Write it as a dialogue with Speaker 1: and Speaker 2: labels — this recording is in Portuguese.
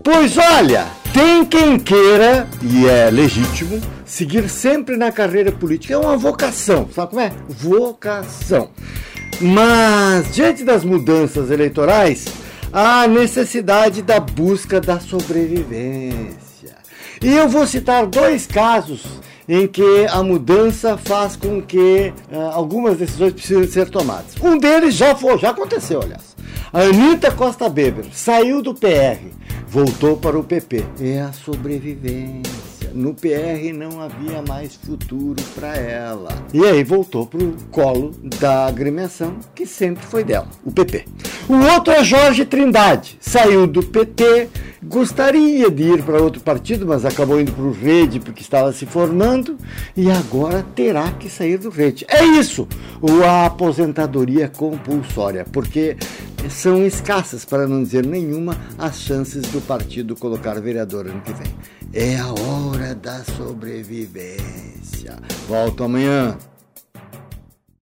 Speaker 1: Pois olha, tem quem queira, e é legítimo, seguir sempre na carreira política. É uma vocação, sabe como é? Vocação. Mas, diante das mudanças eleitorais, há necessidade da busca da sobrevivência. E eu vou citar 2 casos em que a mudança faz com que algumas decisões precisem ser tomadas. Um deles já aconteceu, aliás. A Anita Costa Weber saiu do PR, voltou para o PP. É a sobrevivência. No PR não havia mais futuro para ela. E aí voltou para o colo da agremiação, que sempre foi dela, o PP. O outro é Jorge Trindade. Saiu do PT, gostaria de ir para outro partido, mas acabou indo para o Rede porque estava se formando e agora terá que sair do Rede. É isso, a aposentadoria compulsória, porque são escassas, para não dizer nenhuma, as chances do partido colocar vereador ano que vem. É a hora da sobrevivência. Volto amanhã.